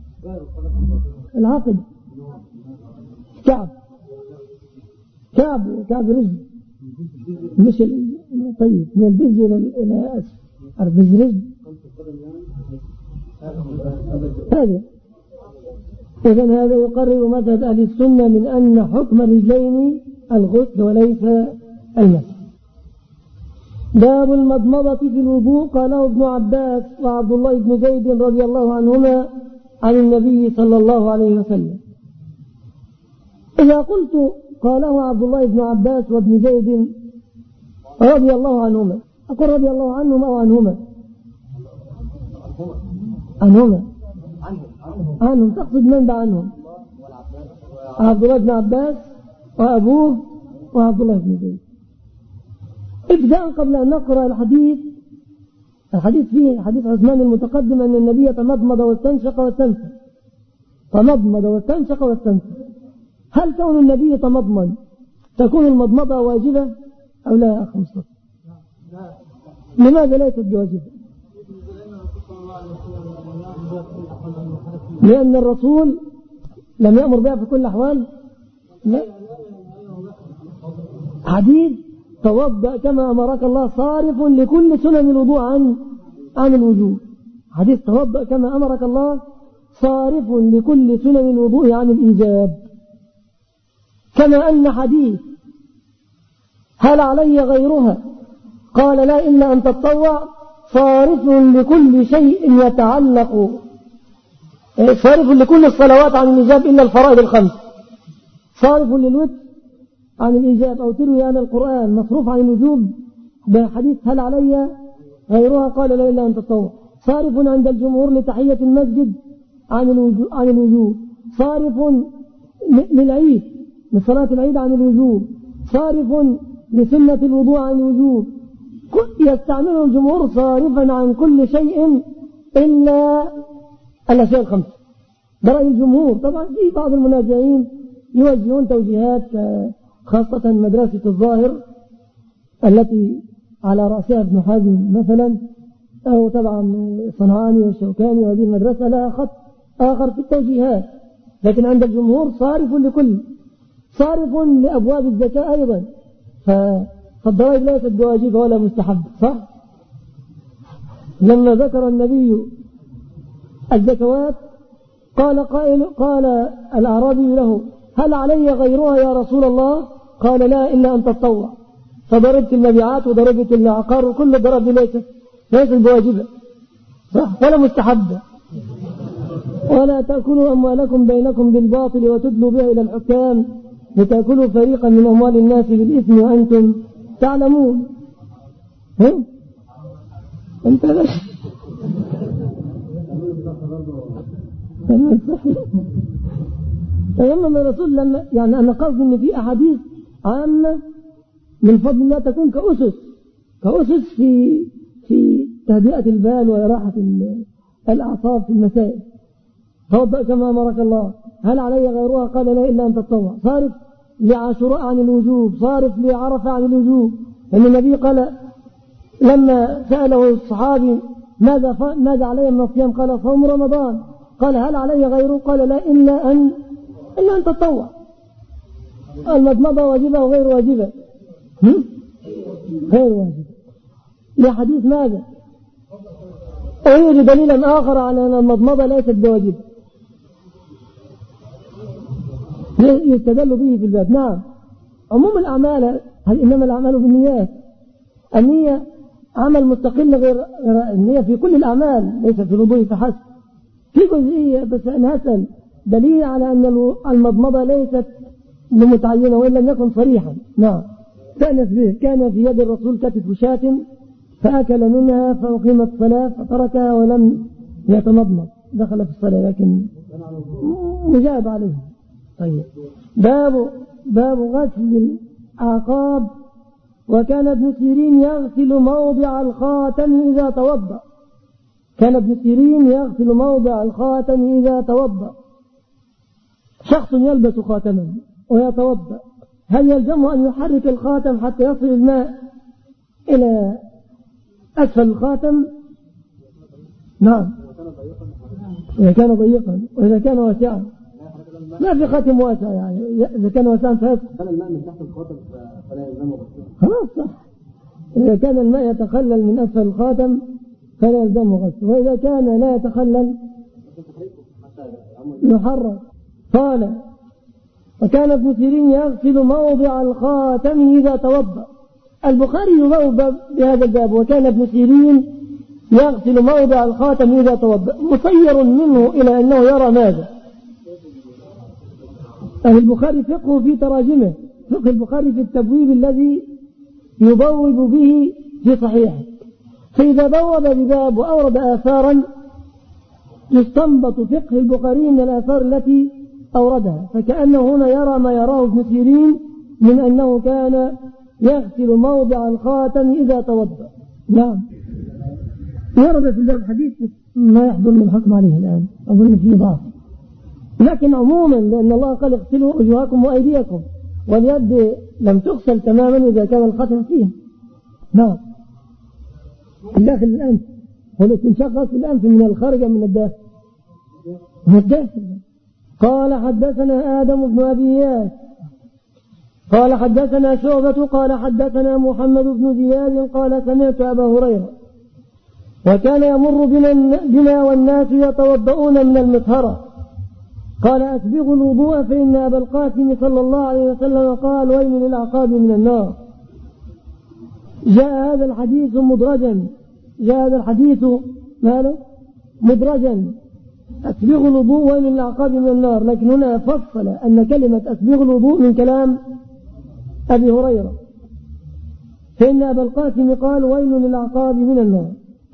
العقل كعب كعب كعب رجل، مش طيب من البز إلى أسفل البز رجل هذا. إذن هذا يقرر مذهب أهل السنة من أن حكم الرجلين الغسل وليس المسح. باب المضمضة في الوضوء. قاله ابن عباس وعبد الله بن زيد رضي الله عنهما عن النبي صلى الله عليه وسلم. إذا قلت قاله عبد الله بن عباس وابن زيد رضي الله عنهما، أقول رضي الله عنهم أو عنهما عنهما عنهم تقصد من بعنهم؟ عبد الله بن عباس وأبوه وعبد الله بن زيد. ابدأ قبل أن نقرأ الحديث. الحديث فيه حديث عثمان المتقدم أن النبي تمضمض واستنشق واستنثر تمضمض واستنشق واستنثر. هل كون النبي تمضمض تكون المضمضة واجبة أو لا يا أخي مصطفى؟ لماذا ليست بواجبة؟ لأن الرسول لم يأمر بها في كل الأحوال. لا. حديث توضأ كما أمرك الله صارف لكل سنن الوضوء عن عن الوجوب. حديث توضأ كما أمرك الله صارف لكل سنن الوضوء عن الإيجاب. كما أن حديث هل علي غيرها قال لا إلا أن تتطوع صارف لكل شيء يتعلق صارف لكل الصلوات عن الإيجاب إلا الفرائض الخمس. صارف للوتر عن الإيجاب أو تروي عن القرآن مصروف عن الوجوب بحديث هل علي غيرها قال لا إلا أن تتطوع. صارف عند الجمهور لتحية المسجد عن الوجوب, عن الوجوب. صارف للعيد لصلاة العيد عن الوجوب. صارف لسنة الوضوء عن الوجوب. يستعمله الجمهور صارفا عن كل شيء إلا الأشياء الخمسة. ده رأي الجمهور. طبعا في بعض المنازعين يوجهون توجيهات خاصة مدرسة الظاهر التي على رأسها ابن حزم مثلا، أو طبعا صنعاني والشوكاني، وهذه المدرسة لها خط آخر في التوجيهات. لكن عند الجمهور صارف لكل. صارف لأبواب الزكاة أيضا، فالضرائب ليست بواجبة ولا مستحب. صح؟ لما ذكر النبي الزكوات قال قائل قال الأعرابي له هل علي غيرها يا رسول الله؟ قال لا إلا أن تتطوع. فضربت المبيعات وضربت العقار وكل الضرب ليست ليست بواجبة صح ولا مستحبة. ولا تأكلوا أموالكم بينكم بالباطل وتدلوا بها إلى الحكام لتأكلوا فريقا من أموال الناس بالإثم وأنتم تعلمون. هم؟ أنت بس فلما الرسول لما يعني أنا قصد إن في أحاديث عامة من فضل الله تكون كأسس كأسس في في تهدئة البال وإراحة الأعصاب في المسائل. توضأ كما أمرك الله، هل علي غيرها؟ قال لا إلا أن تتطوع. صارف لعاشوراء عن الوجوب، صارف لعرفة عن الوجوب، لأن النبي قال لما سأله الصحابي ماذا ماذا علي من الصيام؟ قال صوم رمضان. قال هل علي غيره؟ قال لا إلا أن إلا أن تتطوع. المضمضة واجبة وغير واجبة؟ غير واجبة. لحديث ماذا؟ أريد دليلا آخر على أن المضمضة ليست بواجبة يستدل به في الباب. نعم، عموم الأعمال إنما الأعمال بالنيات. النية عمل مستقل غير النية في كل الأعمال، ليس في الوضوء فحسب. في جزئية بس أنا أسأل دليل على أن المضمضة ليست بمتعينة وإن لم يكن صريحا. نعم، تأنس به. كان في يد الرسول كتف شاة فأكل منها فأقيمت الصلاة فتركها ولم يتمضمض، دخل في الصلاة لكن مجاب عليه. طيب، باب باب غسل الأعقاب. وكان ابن سيرين يغسل موضع الخاتم إذا توضأ. كان ابن سيرين يغسل موضع الخاتم إذا توضأ. شخص يلبس خاتما ويتوضأ، هل يلزمه أن يحرك الخاتم حتى يصل الماء إلى أسفل الخاتم؟ نعم، إذا كان ضيقا، وإذا كان واسعا ما في خاتم واسع، يعني إذا كان واسعا فيسقط الماء من تحت الخاتم فلا يلزمه. خلاص صح. إذا كان الماء يتخلل من أسفل الخاتم فلا يلزمه غسله، وإذا كان لا يتخلل يحرك. قال وكان ابن سيرين يغسل موضع الخاتم إذا توضأ. البخاري يبوب بهذا الباب وكان ابن سيرين يغسل موضع الخاتم إذا توضأ، مصير منه إلى أنه يرى ماذا؟ أهل البخاري فقه في تراجمه، فقه البخاري في التبويب الذي يبوب به في صحيحه. فإذا بوب بباب وأورد آثارا يستنبط فقه البخاري من الآثار التي أوردها، فكأنه هنا يرى ما يراه ابن سيرين من أنه كان يغسل موضع الخاتم إذا توضأ. نعم، ورد في الباب حديث ما يحضر من الحكم عليه الآن، أظن فيه ضعف، لكن عموما لأن الله قال اغسلوا وجوهكم وأيديكم، واليد لم تغسل تماما إذا كان الخاتم فيها. نعم، داخل الأنف، والاستنشاق غسل الأنف من الخارج من الداخل. من الداخل. قال حدثنا آدم بن أبي إياس قال حدثنا شعبة قال حدثنا محمد بن زياد قال سمعت أبا هريرة وكان يمر بنا, بنا والناس يتوضؤون من المطهرة قال أسبغوا الوضوء فإن أبا القاسم صلى الله عليه وسلم قال ويل للأعقاب من النار. جاء هذا الحديث مدرجا جاء هذا الحديث ماله مدرجا أسبغوا الوضوء ويل للأعقاب من النار، لكن هنا فصل أن كلمة أسبغوا الوضوء من كلام أبي هريرة، فإن أبا القاسم قال ويل للأعقاب من النار.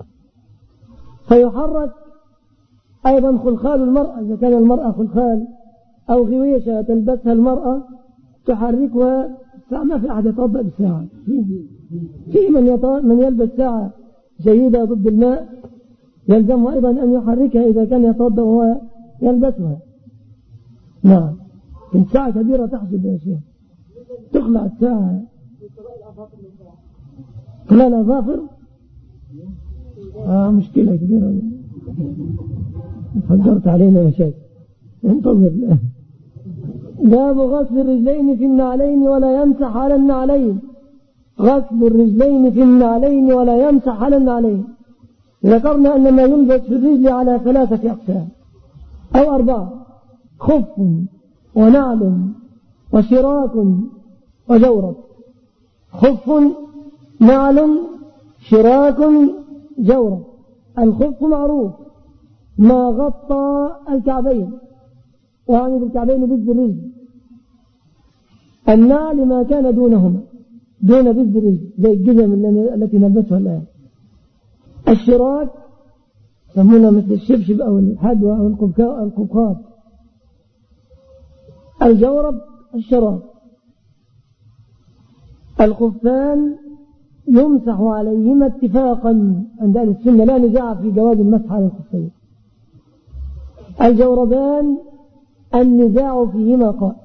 فيحرك أيضا خلخال المرأة، إذا كان المرأة خلخال أو غويشة تلبسها المرأة تحركها. ما في أحد يتوضأ بالساعة، في من, من يلبس ساعة جيدة ضد الماء يلزمه أيضا أن يحركها إذا كان يتوضأ وهو يلبسها. نعم، إن ساعة كبيرة تحصل يا شيخ، تخلع الساعة خلال الأظافر. آه مشكلة كبيرة، فكرت علينا يا شيخ، انتظر الآن. باب غسل الرجلين في النعلين ولا يمسح على النعلين. غسل الرجلين في النعلين ولا يمسح على النعلين. ذكرنا أن ما يلبس في الرجل على ثلاثة أقسام أو أربعة: خف ونعل وشراك وجورب. خف، نعل، شراك، جورب. الخف معروف ما غطى الكعبين، وعني بالكعبين بز الرجل. النعل ما كان دونهما، دون بز الرجل، زي الجزم التي نلبسها الآن. الشراك يسمونها مثل الشبشب أو الحدوى أو القبقاب. الجورب الشراب. الخفان يمسح عليهما اتفاقا عند أهل السنة، لا نزاع في جواز المسح على الخفين. الجوربان النزاع فيهما قائم،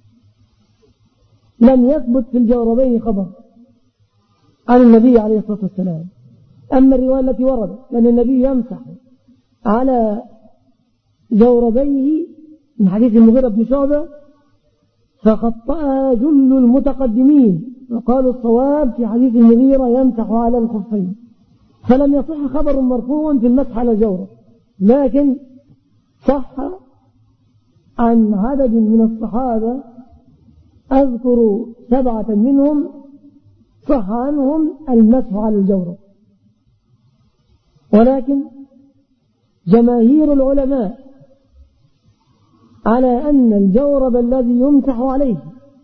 لم يثبت في الجوربين خبر عن النبي عليه الصلاة والسلام. أما الرواية التي وردت لأن النبي يمسح على جوربيه من حديث المغيرة بن شعبة فخطأها جل المتقدمين وقالوا الصواب في حديث المغيرة يمسح على الخفين، فلم يصح خبر مرفوع في المسح على الجورب، لكن صح عن عدد من الصحابة أذكر سبعة منهم صح عنهم المسح على الجورب. ولكن جماهير العلماء على أن الجورب الذي يمسح عليه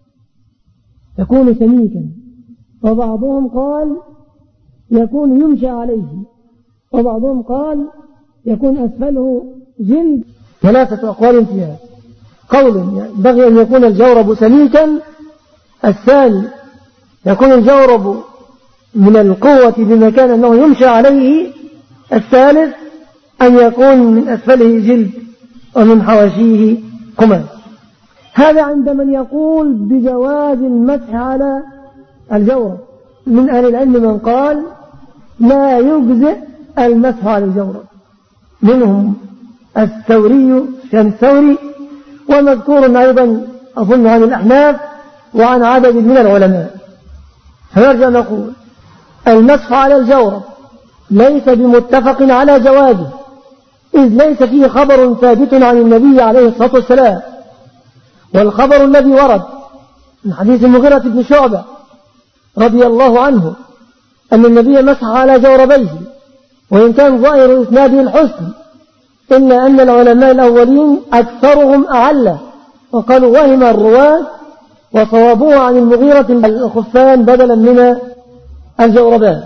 يكون سميكا، وبعضهم قال يكون يمشى عليه، وبعضهم قال يكون أسفله جلد. ثلاثة أقوال فيها. قول ينبغي أن يكون الجورب سميكا، الثاني يكون الجورب من القوة بمكان أنه يمشى عليه، الثالث أن يكون من أسفله جلد ومن حواشيه قماش. هذا عند من يقول بجواز المسح على الجورب. من أهل العلم من قال لا يجزئ المسح على الجورب، منهم الثوري كان الثوري، ومذكور أيضا أظن عن الأحناف وعن عدد من العلماء. فنرجع نقول المسح على الجورب ليس بمتفق على جوازه، إذ ليس فيه خبر ثابت عن النبي عليه الصلاة والسلام. والخبر الذي ورد من حديث المغيرة بن شعبة رضي الله عنه أن النبي مسح على جوربيه، وإن كان ظاهر إسناده الحسن، إلا أن العلماء الأولين أكثرهم أعلى وقالوا وهم الرواة وصوابوه عن المغيرة الخفان بدلا من الجوربان.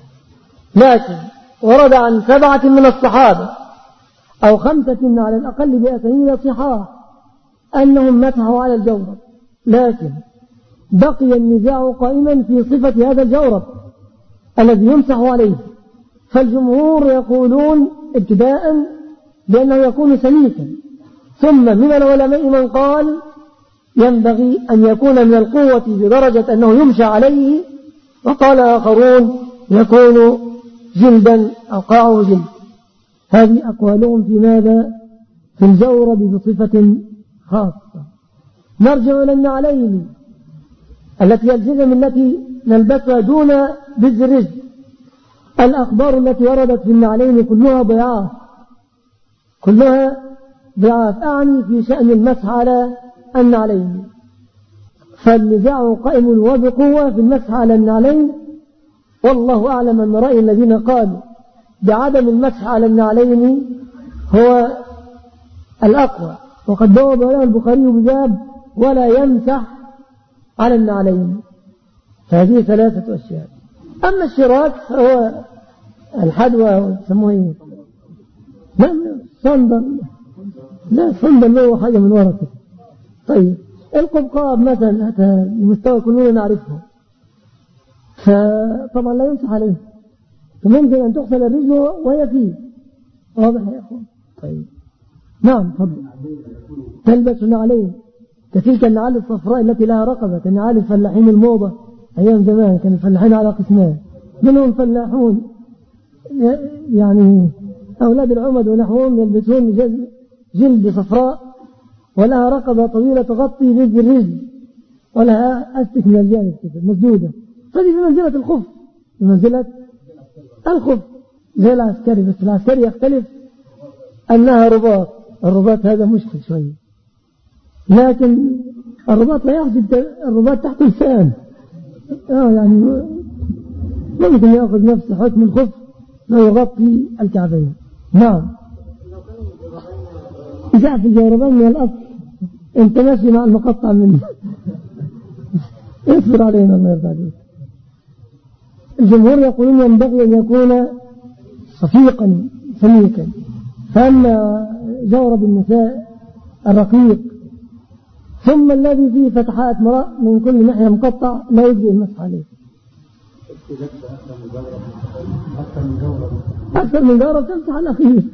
لكن ورد عن سبعة من الصحابة أو خمسة على الأقل بأسانيد صحاح أنهم مسحوا على الجورب، لكن بقي النزاع قائما في صفة هذا الجورب الذي يمسح عليه. فالجمهور يقولون ابتداء بأنه يكون سميكا، ثم من العلماء من قال ينبغي أن يكون من القوة بدرجة أنه يمشى عليه، وقال آخرون يكون جلدا أو قاعه جلد. هذه أقوالهم في ماذا؟ في الجورب بصفة خاصة. نرجع إلى النعلين التي هي الجزم التي نلبسها دون بز الرجل. الأخبار التي وردت في النعلين كلها ضعاف، كلها ضعاف، أعني في شأن المسح على النعلين. فالنزاع قائم وبقوة في المسح على النعلين، والله أعلم أن رأي الذين قالوا بعدم المسح على النعلين هو الأقوى، وقد بوب له البخاري بباب ولا يمسح على النعلين. فهذه ثلاثة أشياء. أما الشراك فهو الحدوى يسموه ايه؟ لا صندل، لا صندل له حاجة من ورا كده. طيب القبقاب مثلا هذا المستوى كلنا نعرفه، فطبعا لا يمسح عليه، فممكن أن تغسل الرجل وهي فيه. واضح يا أخوان؟ طيب نعم فضل. تلبس نعلين كتلك النعال الصفراء التي لها رقبة، كنعال الفلاحين الموضة أيام زمان. كان الفلاحين على قسمان، منهم فلاحون يعني أولاد العمد ونحوهم يلبسون جلد صفراء ولها رقبة طويلة تغطي رجل الرجل، ولها أستك من الجانب مسدودة، فهذه في منزلة الخف، في منزلة الخف زي العسكري. بس العسكري يختلف أنها رباط، الرباط هذا مشكل شوية، لكن الرباط لا يحجب، الرباط تحت اللسان، آه يعني ممكن يأخذ نفس حكم الخف لا يغطي الكعبين. نعم إذا في الجوربان من الأصل انت ماشي مع المقطع منه اصبر علينا الله يرضى عليك. الجمهور يقولون ينبغي أن يكون صفيقا سميكا، فأما جورب النساء الرقيق ثم الذي فيه فتحات مرأة من كل ناحية مقطع لا يجزئ المسح عليه. أكثر من جورة تمسح الأخير.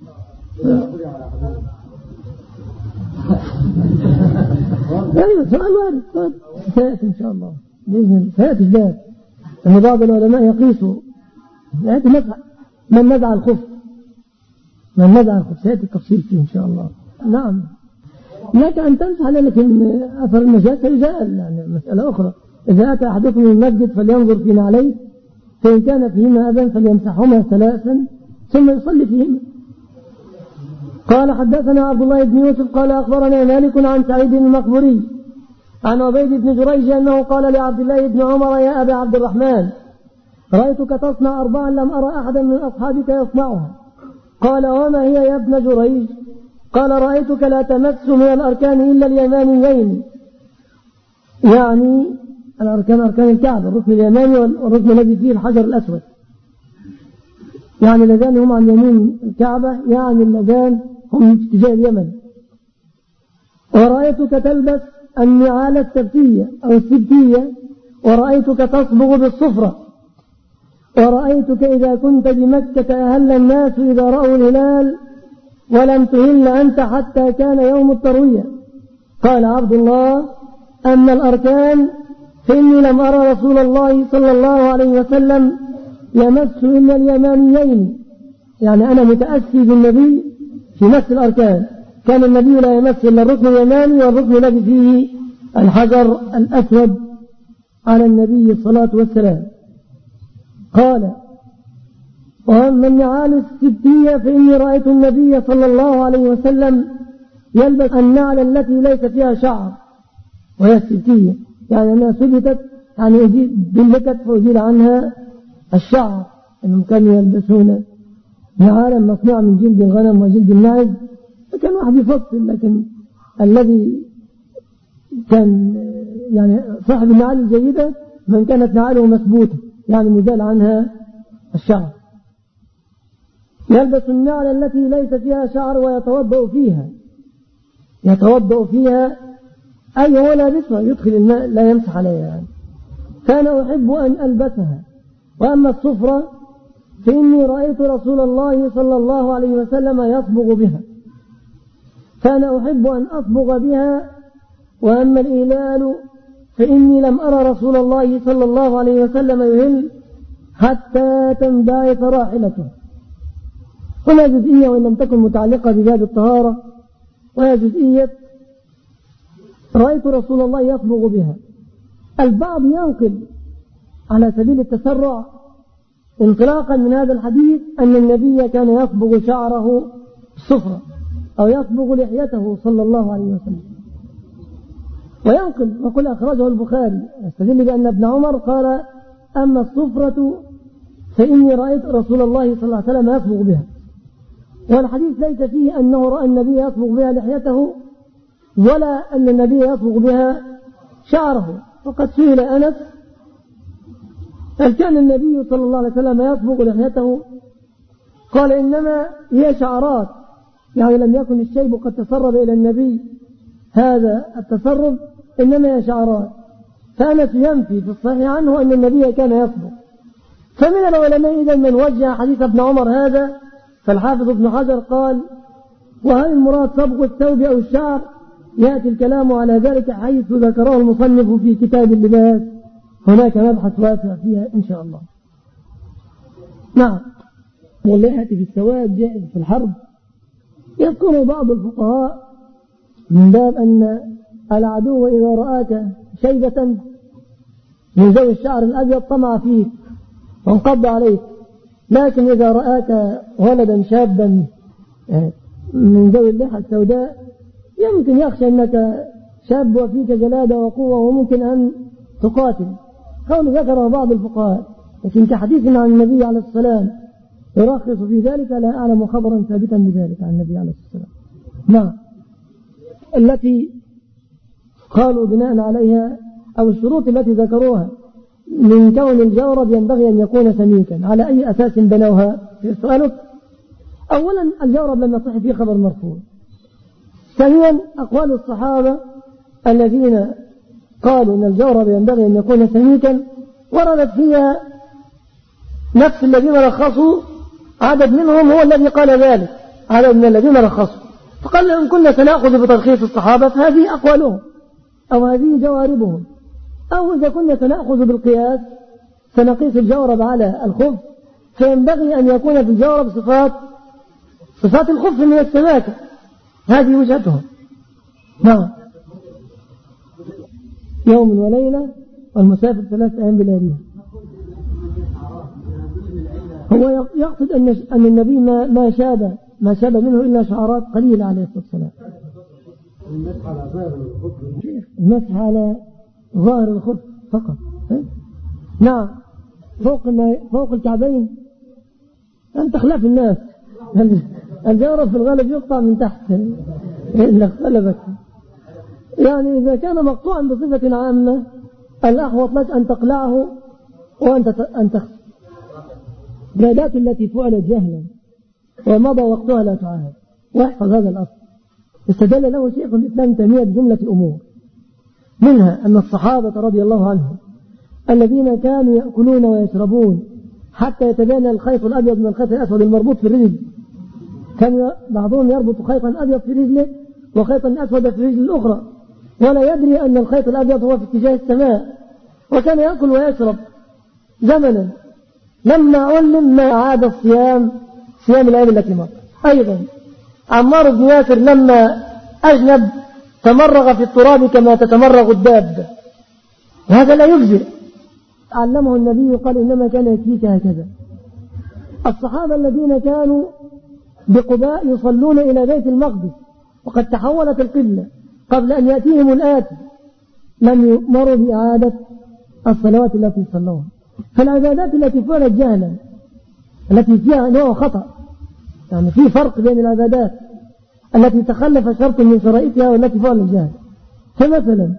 أيوة سؤال وارد سيأتي إن شاء الله بإذن الله سيأتي جداد أن بعض العلماء يقيسوا يأتي مسح من نزع الخف من نزع الخف سيأتي التفصيل فيه إن شاء الله. نعم لك أن تمسح لكن أثر النجاسة يزال يعني مسألة أخرى. إذا أتى أحدكم من المسجد فلينظر في نعليه فإن كان فيهما أذى فليمسحهما ثلاثا ثم يصلي فيهما. قال حدثنا عبد الله بن يوسف قال أخبرنا مالك عن سعيد المقبوري عن عبيد بن جريج أنه قال لعبد الله بن عمر يا أبا عبد الرحمن رأيتك تصنع أربعا لم أرى أحدا من أصحابك يصنعها. قال وما هي يا ابن جريج؟ قال رأيتك لا تمس من الأركان إلا اليمانيين يعني الأركان أركان الكعبة الركن اليماني والركن الذي فيه الحجر الأسود يعني اللذان هم عن يمين الكعبة يعني اللذان هم في اتجاه اليمن. ورأيتك تلبس النعال السبتية أو السبتية ورأيتك تصبغ بالصفرة. ورأيتك إذا كنت بمكة أهل الناس إذا رأوا الهلال ولم تهل أنت حتى كان يوم التروية. قال عبد الله أما الأركان فإني لم أرى رسول الله صلى الله عليه وسلم يمس إلا اليمانيين يعني أنا متأسي بالنبي في مس الأركان كان النبي لا يمس إلا الركن اليماني والركن الذي فيه الحجر الأسود على النبي الصلاة والسلام. قال وأما النعال السبتية فإني رأيت النبي صلى الله عليه وسلم يلبس النعل التي ليس فيها شعر وهي السبتية يعني أنها سبتت يعني دلكت فأزيل عنها الشعر أنهم كانوا يلبسون نعالا مصنوعة من جلد الغنم وجلد الماعز فكان واحد يفصل لكن الذي كان يعني صاحب النعال الجيدة من كانت نعاله مثبوتة يعني مزال عنها الشعر. يلبس النعل التي ليس فيها شعر ويتوضأ فيها يتوضأ فيها أي هو لابسها يدخل الماء لا يمسح عليها يعني. فأنا أحب أن ألبسها. وأما الصفرة فإني رأيت رسول الله صلى الله عليه وسلم يصبغ بها فأنا أحب أن أصبغ بها. وأما الإهلال فإني لم أرى رسول الله صلى الله عليه وسلم يهل حتى تنبعث راحلته. هنا جزئية وإن لم تكن متعلقة بباب الطهارة وهي جزئية رأيت رسول الله يصبغ بها. البعض ينقل على سبيل التسرع انطلاقا من هذا الحديث أن النبي كان يصبغ شعره صفرا أو يصبغ لحيته صلى الله عليه وسلم وينقل وقل أخرجه البخاري يستدل بأن ابن عمر قال أما الصفرة فإني رأيت رسول الله صلى الله عليه وسلم يصبغ بها. والحديث ليس فيه أنه رأى النبي يصبغ بها لحيته ولا أن النبي يصبغ بها شعره. وقد سئل أنس هل كان النبي صلى الله عليه وسلم يصبغ لحيته؟ قال إنما هي شعرات يعني لم يكن الشيب قد تسرب إلى النبي هذا التسرب إنما هي شعرات. فأنس ينفي في الصحيح عنه أن النبي كان يصبغ. فمن العلماء إذا من وجه حديث ابن عمر هذا فالحافظ ابن حجر قال وهل المراد صبغ الثوب أو الشعر؟ يأتي الكلام على ذلك حيث ذكره المصنف في كتاب اللباس هناك مبحث واسع فيها إن شاء الله. نعم. واللحية في السواد جائز في الحرب. يذكر بعض الفقهاء من باب أن العدو إذا رآك شيبة من ذوي الشعر الأبيض طمع فيك وانقض عليك لكن إذا رآك ولدا شابا من ذوي اللحى السوداء يمكن يخشى أنك شاب وفيك جلادة وقوة وممكن أن تقاتل. قول ذكره بعض الفقهاء لكن كحديث عن النبي عليه السلام يرخص في ذلك لا أعلم خبرا ثابتا بذلك عن النبي عليه السلام. نعم. التي قالوا بناء عليها أو الشروط التي ذكروها من كون الجورب ينبغي أن يكون سميكا على أي أساس بنوها في سؤالك؟ أولا الجورب لم يصح فيه خبر مرفوع. ثانيا أقوال الصحابة الذين قالوا أن الجورب ينبغي أن يكون سميكا وردت فيها نفس الذين رخصوا عدد منهم هو الذي قال ذلك، عدد من الذين رخصوا، فقال إن كنا سنأخذ بترخيص الصحابة فهذه أقوالهم أو هذه جواربهم، أو إذا كنا سنأخذ بالقياس سنقيس الجورب على الخف، فينبغي أن يكون في الجورب صفات صفات الخف من السماكة. هذه وجهتهم. نعم. يوم وليلة والمسافر ثلاث أيام بلياليها. هو يقصد أن أن النبي ما ما شاب ما شاب منه إلا شعرات قليلة عليه الصلاة والسلام. المسح على ظاهر الخف فقط. نعم. فوق فوق الكعبين أنت خلاف الناس. الجورب في الغالب يقطع من تحت إلا اختلفت. يعني إذا كان مقطوعا بصفة عامة الأحوط لك أن تقلعه وأن أن تخفي. العادات التي فعلت جهلا ومضى وقتها لا تعاد، واحفظ هذا الأصل. استدل له شيخ الإسلام تيمية بجملة الأمور، منها أن الصحابة رضي الله عنهم الذين كانوا يأكلون ويشربون حتى يتبين الخيط الأبيض من الخيط الأسود المربوط في الرجل، كان بعضهم يربط خيطا أبيض في رجله وخيطا أسود في رجل الأخرى ولا يدري أن الخيط الأبيض هو في اتجاه السماء، وكان يأكل ويشرب زمنا. لما علم ما عاد الصيام صيام الأيام التي مضت. أيضا عمار بن ياسر لما أجنب تمرغ في التراب كما تتمرغ الدابة، وهذا لا يجزئ. علمه النبي قال إنما كان يكفيك هكذا. الصحابة الذين كانوا بقباء يصلون إلى بيت المقدس وقد تحولت القبلة قبل أن يأتيهم الآتي لم يؤمروا بإعادة الصلوات التي صلوها. فالعبادات التي فعلت جهلا التي فيها نوع خطأ، يعني في فرق بين العبادات التي تخلف شرط من شرائطها والتي فعلت جهلا. فمثلا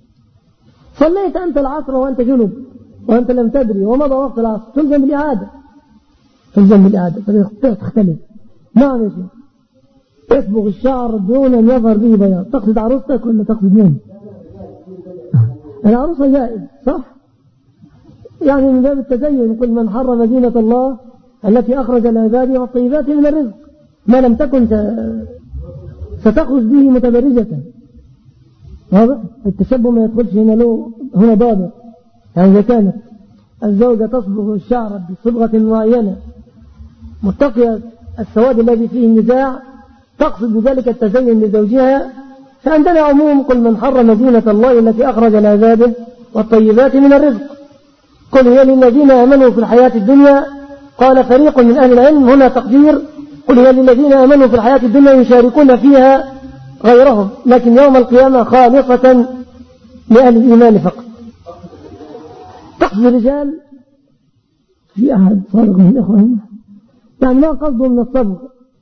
صليت أنت العصر وأنت جنب وأنت لم تدري ومضى وقت العصر تلزم بالإعادة، تلزم بالإعادة فتختلف. نعم يا شيخ. يصبغ الشعر دون أن يظهر به بياض، تقصد عروستك ولا تقصد مين؟ العروسة جائز صح؟ يعني من باب التزين قل من حرم زينة الله التي أخرج لعباده والطيبات من الرزق ما لم تكن ستخرج به متبرجة. هذا التشبه ما يدخلش هنا له هنا ضابط. يعني إذا كانت الزوجة تصبغ الشعر بصبغة معينة متقية السواد الذي فيه النزاع تقصد بذلك التزين لزوجها، فعندنا عموم قل من حرم زينة الله التي أخرج لعباده والطيبات من الرزق. قل هي للذين آمنوا في الحياة الدنيا، قال فريق من أهل العلم هنا تقدير قل هي للذين آمنوا في الحياة الدنيا يشاركون فيها غيرهم، لكن يوم القيامة خالصة لأهل الإيمان فقط. تقصد الرجال في أحد صادق من الإخوة يعني ما قصده من الصبغ،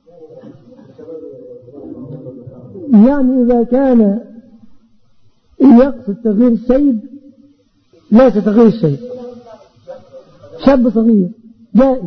يعني إذا كان يقصد تغيير الشيب ليس تغيير الشيب، شاب صغير جائز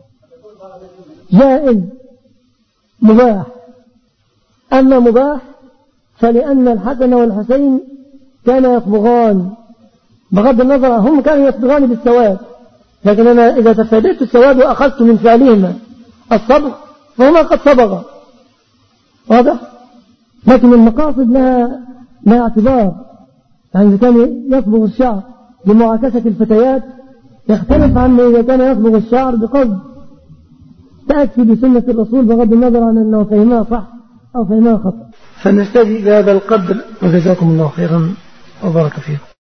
جائز مباح. أما مباح فلأن الحسن والحسين كانا يصبغان بغض النظر، هم كانوا يصبغان بالسواد، لكن أنا إذا تفاديت السواد وأخذت من فعلهما الصبغ فهما قد صبغا، واضح؟ لكن المقاصد لها لها اعتبار. يعني إذا كان يصبغ الشعر بمعاكسة الفتيات يختلف عن إذا كان يصبغ الشعر بقصد تأتي بسنة الرسول بغض النظر عن أنه فهمها صح أو فهمها خطأ. فنستجي بهذا القدر وجزاكم الله خيرا وبارك فيكم.